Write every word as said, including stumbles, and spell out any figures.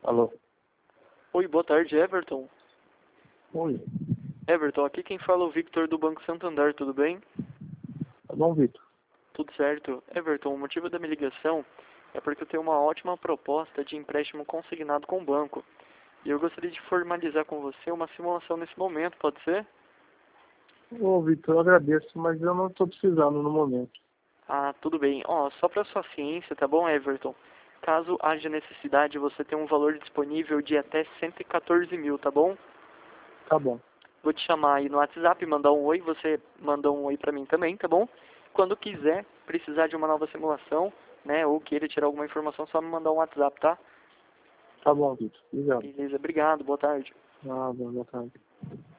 Alô? Oi, boa tarde, Everton. Oi. Everton, aqui quem fala é o Victor do Banco Santander, tudo bem? Tá bom, Vitor? Tudo certo. Everton, o motivo da minha ligação é porque eu tenho uma ótima proposta de empréstimo consignado com o banco. E eu gostaria de formalizar com você uma simulação nesse momento, pode ser? Ô, Vitor, eu agradeço, mas eu não estou precisando no momento. Ah, tudo bem. Ó, só para sua ciência, tá bom, Everton? Caso haja necessidade, você tem um valor disponível de até cento e quatorze mil, tá bom? Tá bom. Vou te chamar aí no WhatsApp, mandar um oi, você manda um oi pra mim também, tá bom? Quando quiser, precisar de uma nova simulação, né, ou queira tirar alguma informação, só me mandar um WhatsApp, tá? Tá bom, Vitor. Obrigado. Beleza, obrigado, boa tarde. Ah, boa tarde.